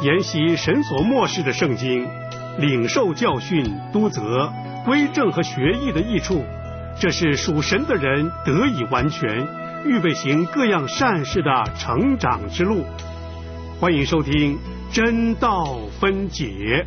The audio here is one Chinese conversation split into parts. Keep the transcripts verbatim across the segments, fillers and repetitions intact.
研习神所默示的圣经，领受教训、督责、归正和学艺的益处，这是属神的人得以完全，预备行各样善事的成长之路。欢迎收听真道分解。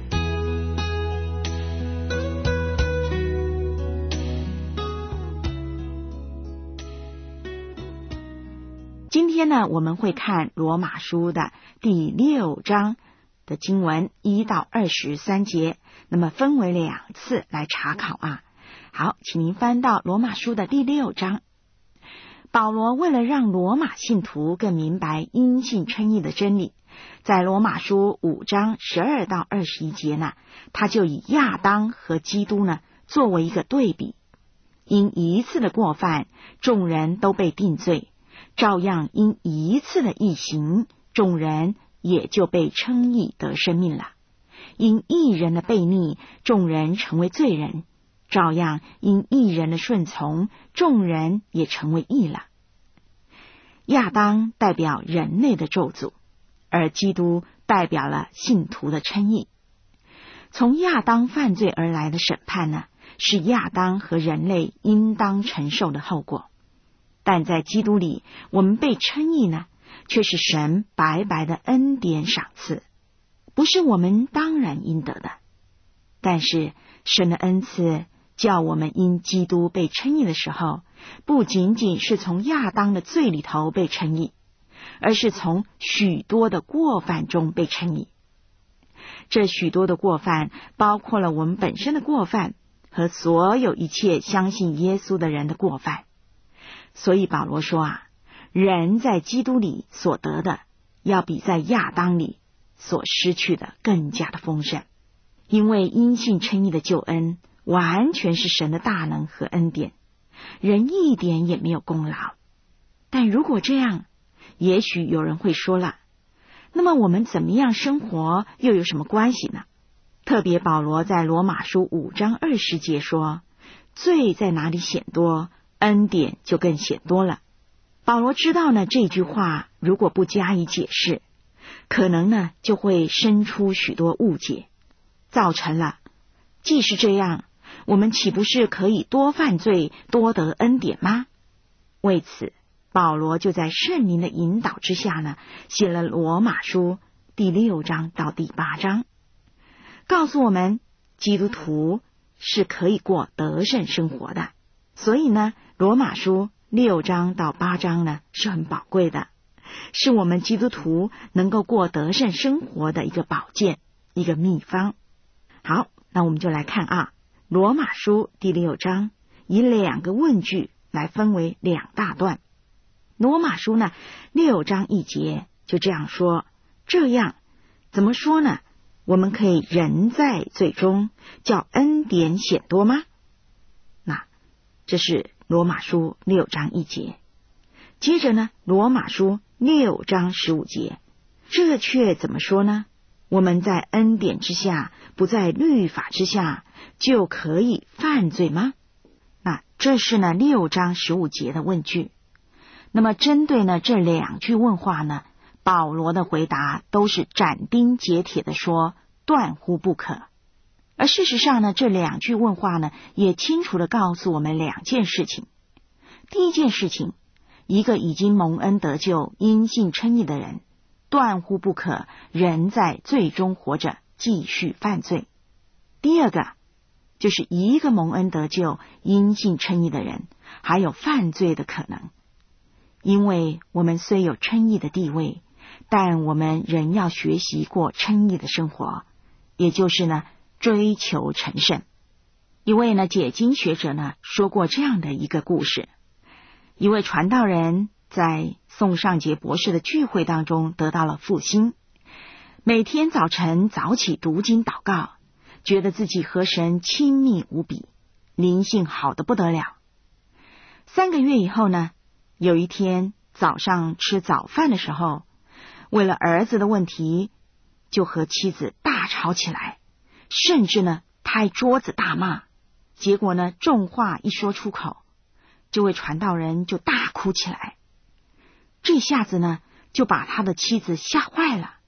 今天呢，我们会看罗马书的第六章的经文一到二十三节，那么分为两次来查考啊。好，请您翻到罗马书的第六章。保罗为了让罗马信徒更明白因信称义的真理，在罗马书五章十二到二十一节呢，他就以亚当和基督呢作为一个对比。因一次的过犯，众人都被定罪，照样因一次的义行，众人也就被称义得生命了。因义人的悖逆，众人成为罪人，照样因义人的顺从，众人也成为义了。亚当代表人类的咒诅，而基督代表了信徒的称义。从亚当犯罪而来的审判呢，是亚当和人类应当承受的后果。但在基督里，我们被称义呢，却是神白白的恩典赏赐，不是我们当然应得的。但是神的恩赐叫我们因基督被称义的时候，不仅仅是从亚当的罪里头被称义，而是从许多的过犯中被称义。这许多的过犯包括了我们本身的过犯和所有一切相信耶稣的人的过犯。所以保罗说啊，人在基督里所得的，要比在亚当里所失去的更加的丰盛。因为因信称义的救恩完全是神的大能和恩典，人一点也没有功劳。但如果这样，也许有人会说了，那么我们怎么样生活又有什么关系呢？特别保罗在罗马书五章二十节说，罪在哪里显多，恩典就更显多了。保罗知道呢，这句话如果不加以解释，可能呢就会生出许多误解，造成了既是这样，我们岂不是可以多犯罪多得恩典吗？为此保罗就在圣灵的引导之下呢，写了罗马书第六章到第八章，告诉我们基督徒是可以过得胜生活的。所以呢，罗马书六章到八章呢是很宝贵的，是我们基督徒能够过得胜生活的一个宝剑，一个秘方。好，那我们就来看啊，罗马书第六章以两个问句来分为两大段。罗马书呢六章一节就这样说，这样怎么说呢？我们可以人在罪中，叫恩典显多吗？那这是罗马书六章一节。接着呢，罗马书六章十五节，这却怎么说呢？我们在恩典之下，不在律法之下，就可以犯罪吗？那这是呢六章十五节的问句。那么针对呢这两句问话呢，保罗的回答都是斩钉截铁的说，断乎不可。而事实上呢，这两句问话呢，也清楚的告诉我们两件事情。第一件事情，一个已经蒙恩得救、因信称义的人，断乎不可人在罪中活着，继续犯罪。第二个，就是一个蒙恩得救、因信称义的人，还有犯罪的可能。因为我们虽有称义的地位，但我们仍要学习过称义的生活，也就是呢追求成圣。一位呢解经学者呢说过这样的一个故事，一位传道人在宋尚杰博士的聚会当中得到了复兴，每天早晨早起读经祷告，觉得自己和神亲密无比，灵性好得不得了。三个月以后呢，有一天早上吃早饭的时候，为了儿子的问题，就和妻子大吵起来，甚至呢拍桌子大骂。结果呢重话一说出口，这位传道人就大哭起来。这下子呢就把他的妻子吓坏了，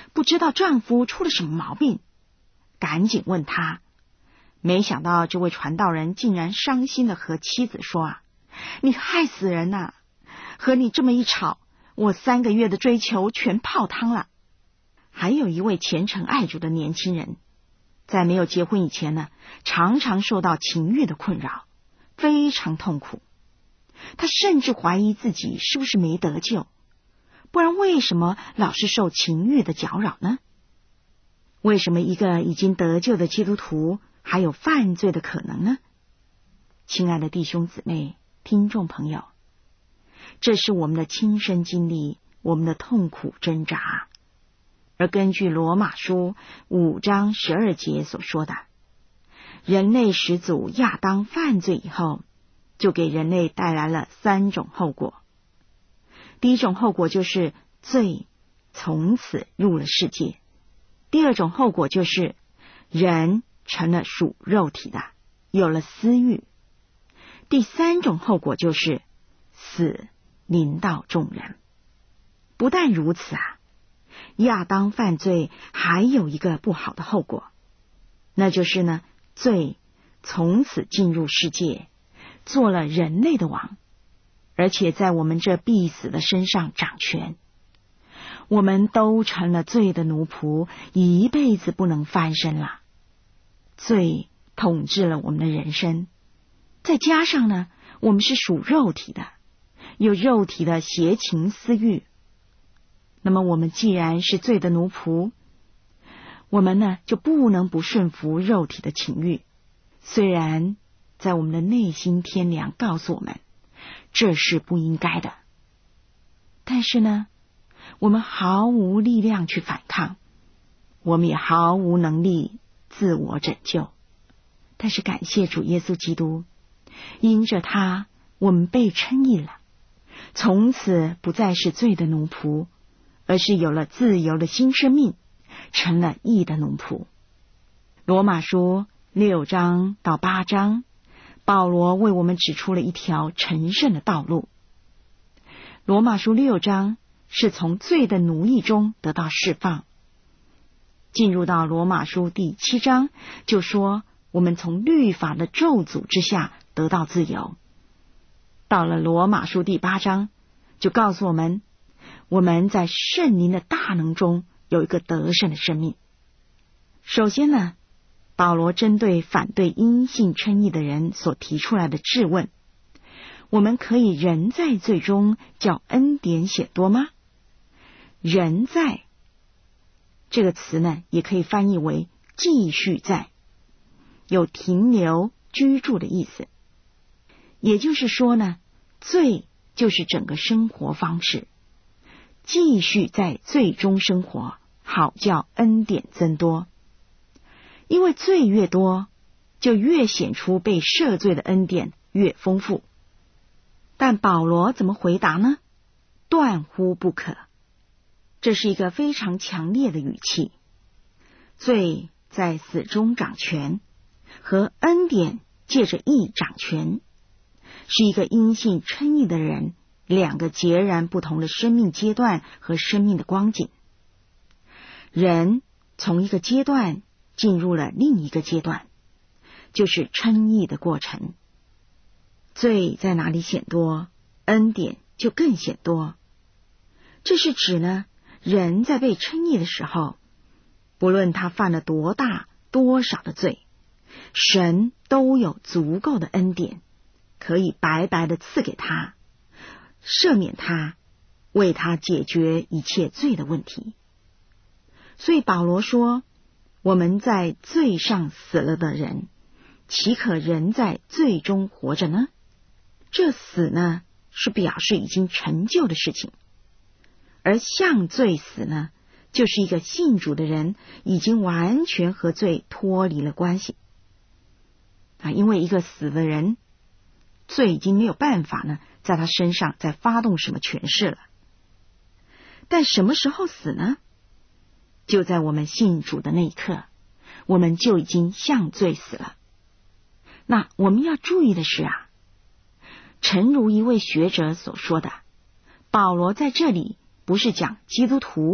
不知道丈夫出了什么毛病，赶紧问他。没想到这位传道人竟然伤心的和妻子说啊，你害死人呐、啊！和你这么一吵，我三个月的追求全泡汤了。还有一位虔诚爱主的年轻人，在没有结婚以前呢，常常受到情欲的困扰，非常痛苦。他甚至怀疑自己是不是没得救，不然为什么老是受情欲的搅扰呢？为什么一个已经得救的基督徒还有犯罪的可能呢？亲爱的弟兄姊妹、听众朋友，这是我们的亲身经历，我们的痛苦挣扎。而根据罗马书五章十二节所说的，人类始祖亚当犯罪以后，就给人类带来了三种后果。第一种后果就是罪从此入了世界。第二种后果就是人成了属肉体的，有了私欲。第三种后果就是死临到众人。不但如此啊，亚当犯罪还有一个不好的后果，那就是呢，罪从此进入世界，做了人类的王，而且在我们这必死的身上掌权。我们都成了罪的奴仆，一辈子不能翻身了。罪统治了我们的人生，再加上呢，我们是属肉体的，有肉体的邪情私欲。那么我们既然是罪的奴仆，我们呢就不能不顺服肉体的情欲。虽然在我们的内心天良告诉我们这是不应该的，但是呢，我们毫无力量去反抗，我们也毫无能力自我拯救。但是感谢主耶稣基督，因着他，我们被称义了，从此不再是罪的奴仆，而是有了自由的新生命，成了义的奴仆。罗马书六章到八章，保罗为我们指出了一条成圣的道路。罗马书六章是从罪的奴役中得到释放，进入到罗马书第七章，就说我们从律法的咒诅之下得到自由。到了罗马书第八章，就告诉我们我们在圣灵的大能中有一个得胜的生命。首先呢，保罗针对反对因信称义的人所提出来的质问，我们可以人在罪中叫恩典显多吗？人在这个词呢，也可以翻译为继续在，有停留居住的意思。也就是说呢，罪就是整个生活方式，继续在罪中生活，好叫恩典增多。因为罪越多，就越显出被赦罪的恩典越丰富。但保罗怎么回答呢？断乎不可。这是一个非常强烈的语气。罪在死中掌权，和恩典借着义掌权，是一个因信称义的人两个截然不同的生命阶段和生命的光景。人从一个阶段进入了另一个阶段，就是称义的过程。罪在哪里显多，恩典就更显多。这是指呢，人在被称义的时候，不论他犯了多大多少的罪，神都有足够的恩典，可以白白的赐给他，赦免他，为他解决一切罪的问题。所以保罗说，我们在罪上死了的人，岂可仍在罪中活着呢？这死呢，是表示已经成就的事情。而向罪死呢，就是一个信主的人已经完全和罪脱离了关系啊，因为一个死的人，罪已经没有办法呢，在他身上再发动什么权势了。但什么时候死呢？就在我们信主的那一刻，我们就已经向罪死了。那我们要注意的是啊，诚如一位学者所说的，保罗在这里不是讲基督徒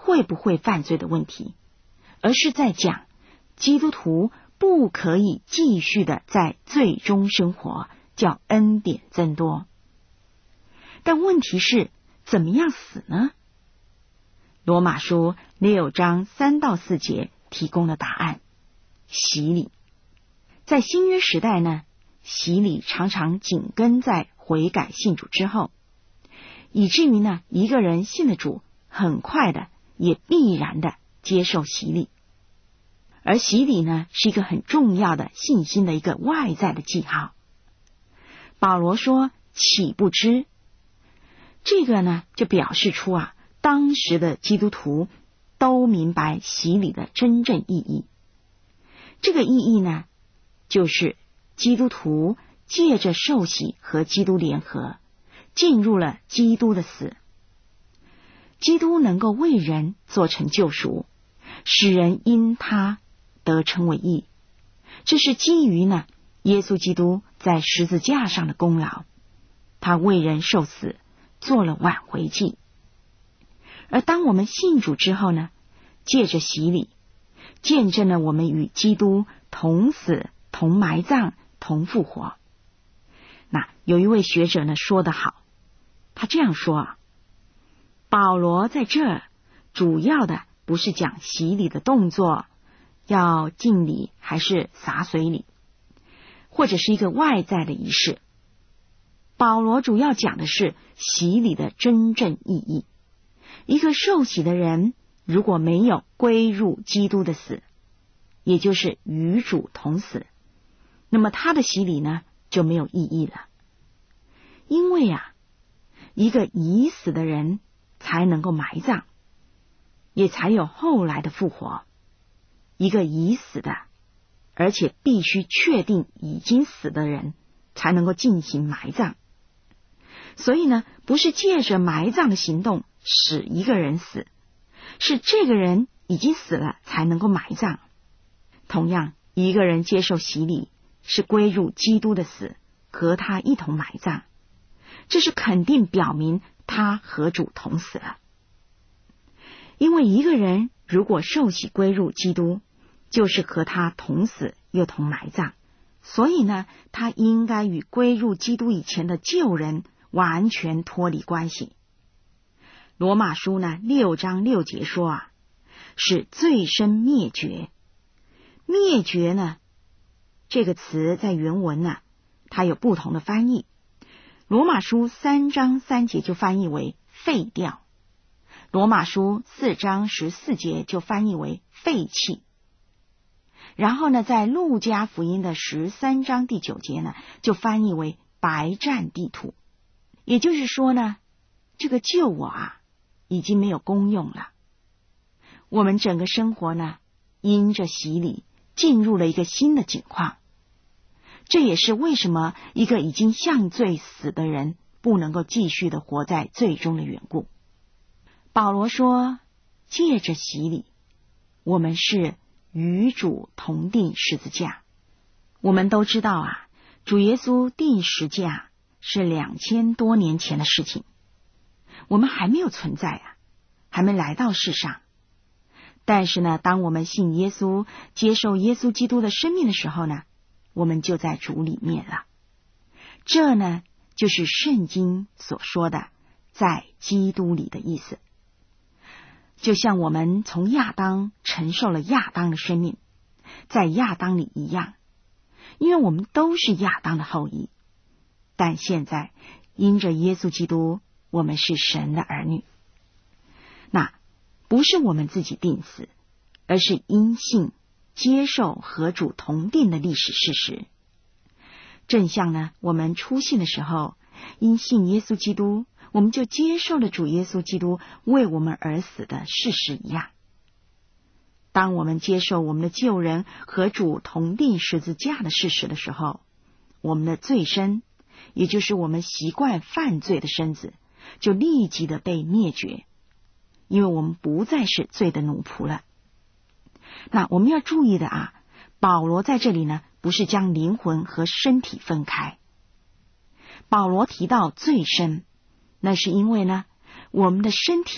会不会犯罪的问题，而是在讲基督徒不可以继续的在罪中生活，叫恩典增多。但问题是，怎么样死呢？罗马书六章三到四节提供了答案：洗礼。在新约时代呢，洗礼常常紧跟在悔改信主之后，以至于呢，一个人信了主，很快的也必然的接受洗礼。而洗礼呢，是一个很重要的信心的一个外在的记号。保罗说：“岂不知？”这个呢，就表示出啊，当时的基督徒都明白洗礼的真正意义。这个意义呢，就是基督徒借着受洗和基督联合，进入了基督的死。基督能够为人做成救赎，使人因他得称为义。这是基于呢，耶稣基督在十字架上的功劳，他为人受死，做了挽回祭。而当我们信主之后呢，借着洗礼，见证了我们与基督同死、同埋葬、同复活。那有一位学者呢说得好，他这样说啊，保罗在这儿主要的不是讲洗礼的动作，要敬礼还是洒水礼，或者是一个外在的仪式。保罗主要讲的是洗礼的真正意义。一个受洗的人如果没有归入基督的死，也就是与主同死，那么他的洗礼呢就没有意义了。因为啊，一个已死的人才能够埋葬，也才有后来的复活。一个已死的，而且必须确定已经死的人才能够进行埋葬。所以呢，不是借着埋葬的行动使一个人死，是这个人已经死了才能够埋葬。同样，一个人接受洗礼，是归入基督的死，和他一同埋葬，这是肯定表明他和主同死了。因为一个人如果受洗归入基督，就是和他同死又同埋葬，所以呢，他应该与归入基督以前的旧人完全脱离关系。罗马书呢六章六节说啊，是罪身灭绝。灭绝呢这个词在原文呢，它有不同的翻译。罗马书三章三节就翻译为废掉，罗马书四章十四节就翻译为废弃。然后呢，在路加福音的十三章第九节呢，就翻译为白占地土。也就是说呢，这个救我啊，已经没有功用了。我们整个生活呢，因着洗礼进入了一个新的境况。这也是为什么一个已经向罪死的人不能够继续的活在罪中的缘故。保罗说，借着洗礼，我们是与主同定十字架。我们都知道啊，主耶稣定十字架是两千多年前的事情，我们还没有存在啊，还没来到世上。但是呢，当我们信耶稣，接受耶稣基督的生命的时候呢，我们就在主里面了。这呢，就是圣经所说的在基督里的意思。就像我们从亚当承受了亚当的生命，在亚当里一样，因为我们都是亚当的后裔。但现在因着耶稣基督，我们是神的儿女。那不是我们自己定死，而是因信接受和主同定的历史事实。正像呢，我们初信的时候，因信耶稣基督，我们就接受了主耶稣基督为我们而死的事实一样。当我们接受我们的旧人和主同定十字架的事实的时候，我们的罪身，也就是我们习惯犯罪的身子，就立即的被灭绝，因为我们不再是罪的奴仆了。那我们要注意的啊，保罗在这里呢，不是将灵魂和身体分开。保罗提到罪身，那是因为呢，我们的身体呢，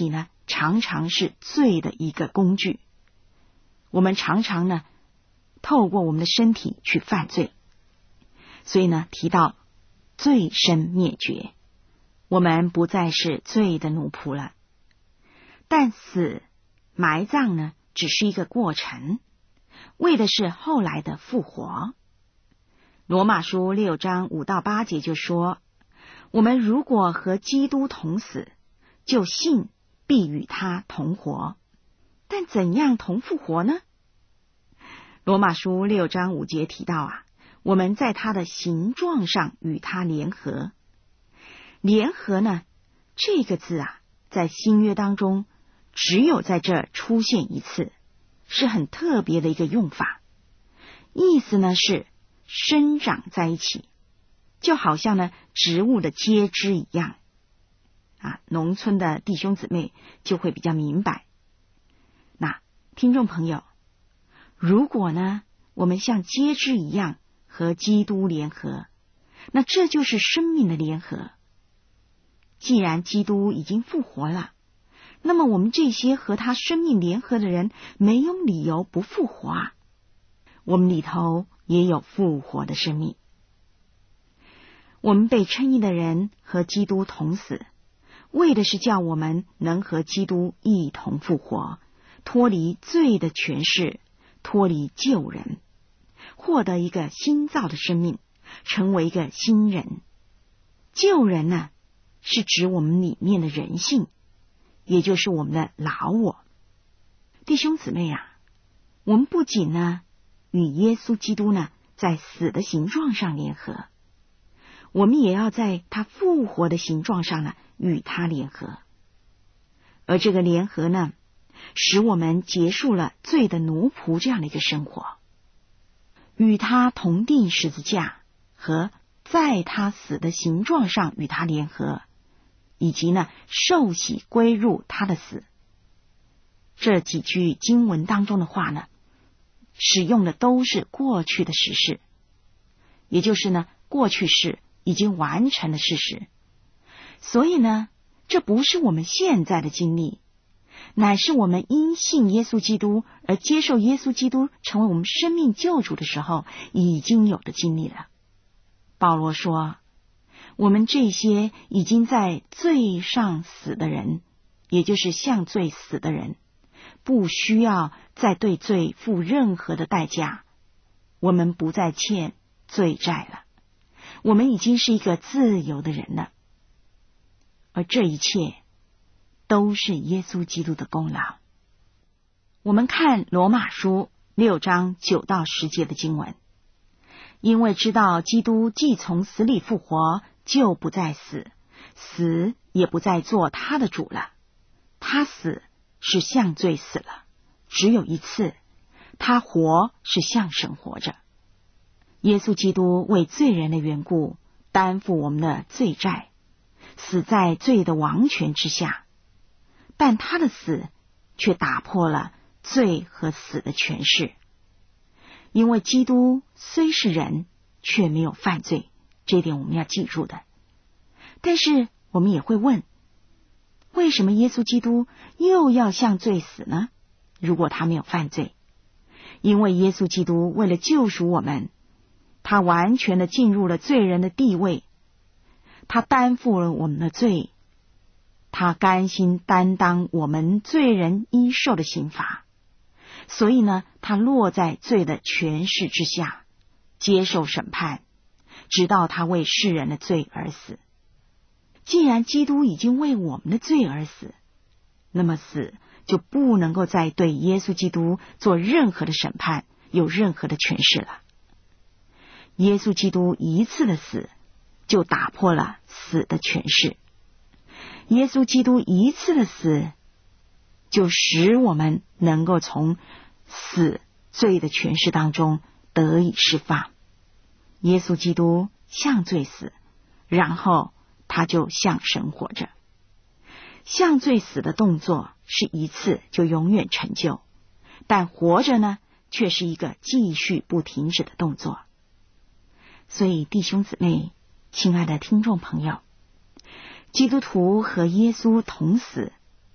常常是罪的一个工具。我们常常呢，透过我们的身体去犯罪。所以呢，提到罪身灭绝，我们不再是罪的奴仆了。但死埋葬呢，只是一个过程，为的是后来的复活。罗马书六章五到八节就说，我们如果和基督同死，就信必与他同活。但怎样同复活呢？罗马书六章五节提到啊，我们在他的形状上与他联合。联合呢，这个字啊，在新约当中只有在这儿出现一次，是很特别的一个用法。意思呢是生长在一起，就好像呢植物的接枝一样啊。农村的弟兄姊妹就会比较明白。那听众朋友，如果呢我们像接枝一样和基督联合，那这就是生命的联合。既然基督已经复活了，那么我们这些和他生命联合的人没有理由不复活啊。我们里头也有复活的生命。我们被称义的人和基督同死，为的是叫我们能和基督一同复活，脱离罪的权势，脱离旧人，获得一个新造的生命，成为一个新人。旧人呢，是指我们里面的人性，也就是我们的老我。弟兄姊妹啊，我们不仅呢与耶稣基督呢在死的形状上联合，我们也要在他复活的形状上呢与他联合。而这个联合呢，使我们结束了罪的奴仆这样的一个生活，与他同定十字架，和在他死的形状上与他联合，以及呢受洗归入他的死。这几句经文当中的话呢，使用的都是过去的时事，也就是呢过去式已经完成的事实。所以呢，这不是我们现在的经历，乃是我们因信耶稣基督而接受耶稣基督成为我们生命救主的时候已经有的经历了。保罗说，我们这些已经在罪上死的人，也就是向罪死的人，不需要再对罪付任何的代价，我们不再欠罪债了，我们已经是一个自由的人了。而这一切都是耶稣基督的功劳。我们看罗马书六章九到十节的经文，因为知道基督既从死里复活，就不再死，死也不再做他的主了。他死是向罪死了，只有一次；他活是向神活着。耶稣基督为罪人的缘故，担负我们的罪债，死在罪的王权之下，但他的死却打破了罪和死的权势。因为基督虽是人，却没有犯罪，这一点我们要记住的。但是我们也会问，为什么耶稣基督又要向罪死呢？如果他没有犯罪。因为耶稣基督为了救赎我们，他完全的进入了罪人的地位，他担负了我们的罪，他甘心担当我们罪人应受的刑罚，所以呢，他落在罪的权势之下，接受审判，直到他为世人的罪而死。既然基督已经为我们的罪而死，那么死就不能够再对耶稣基督做任何的审判，有任何的权势了。耶稣基督一次的死就打破了死的权势，耶稣基督一次的死就使我们能够从死罪的权势当中得以释放。耶稣基督向罪死，然后他就向神活着。向罪死的动作是一次就永远成就，但活着呢，却是一个继续不停止的动作。所以弟兄姊妹，亲爱的听众朋友，基督徒和耶稣同死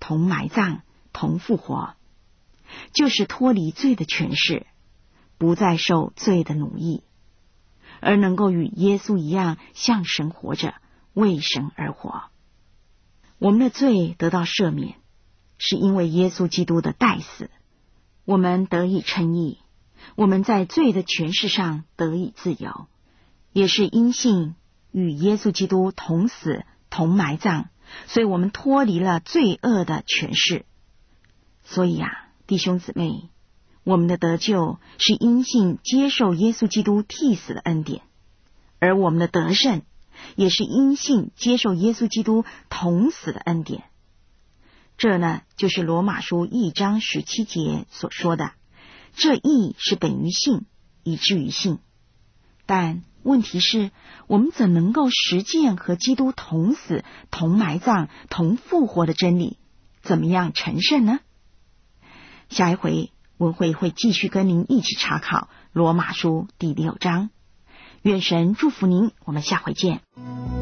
同埋葬、同复活，就是脱离罪的权势，不再受罪的奴役，而能够与耶稣一样向神活着，为神而活。我们的罪得到赦免，是因为耶稣基督的代死，我们得以称义，我们在罪的权势上得以自由，也是因信与耶稣基督同死同埋葬，所以我们脱离了罪恶的权势。所以啊，弟兄姊妹，我们的得救是因信接受耶稣基督替死的恩典，而我们的得胜也是因信接受耶稣基督同死的恩典。这呢，就是罗马书一章十七节所说的，这义是本于信，以至于信。但问题是，我们怎能够实践和基督同死、同埋葬、同复活的真理？怎么样成圣呢？下一回文慧会继续跟您一起查考罗马书第六章。愿神祝福您，我们下回见。